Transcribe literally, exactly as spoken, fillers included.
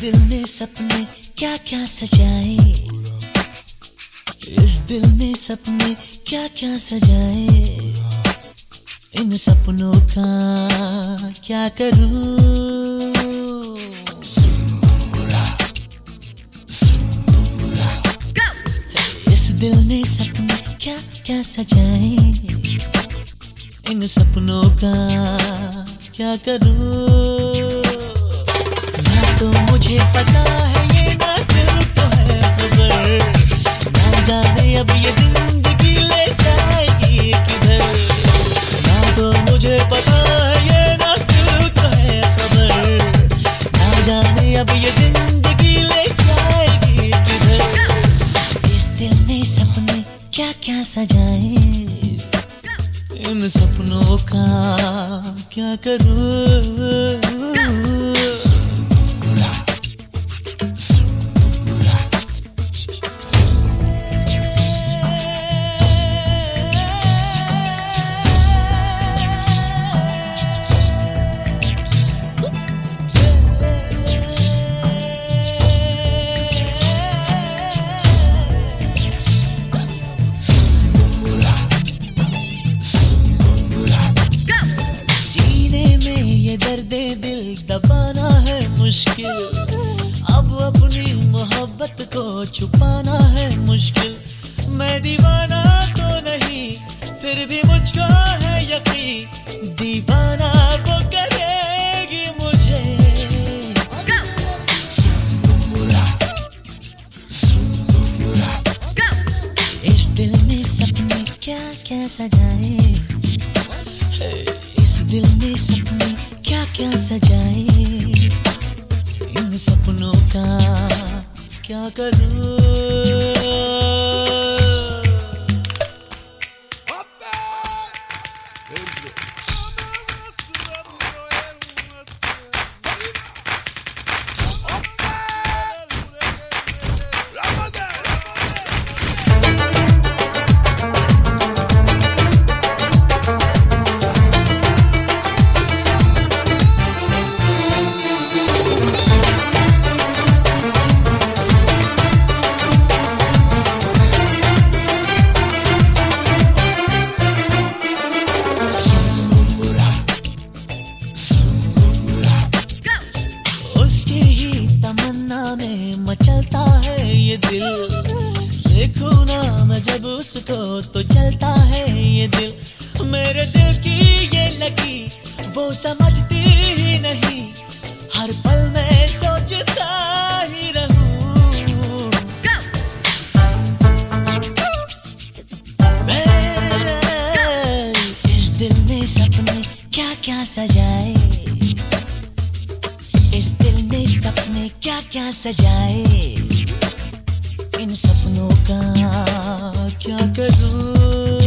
दिल ने सपने क्या क्या सजाए, इस दिल ने सपने क्या क्या सजाए, इन सपनों का क्या करूं। इस दिल ने सपने क्या क्या सजाए, इन सपनों का क्या करूं। ना तो मुझे पता है ये ना दिल को है खबर, ना जाने अब ये जिंदगी ले जाएगी किधर। ना तो मुझे पता है ये ना दिल को है खबर, ना जाने अब ये जिंदगी ले जाएगी किधर। इस दिल ने सपने क्या क्या सजाए, इन सपनों का क्या करूं। दर्दे दिल दबाना है मुश्किल, अब अपनी मोहब्बत को छुपाना है मुश्किल। मैं दीवाना तो नहीं फिर भी मुझको है यकीन, दीवाना वो करेगी मुझे। इस दिल ने सपने क्या क्या सजाए, इस दिल ने सपने क्या क्या सजाए, इन सपनों का क्या करूं। मचलता है ये दिल, देखूं ना मैं जब उसको तो चलता है ये दिल। मेरे दिल की ये लगी वो समझती ही नहीं, हर पल मैं सोचता ही रहूं। इस दिल ने सपने क्या क्या सजाए, इस दिल ने सपने क्या क्या सजाए, इन सपनों का क्या करूं।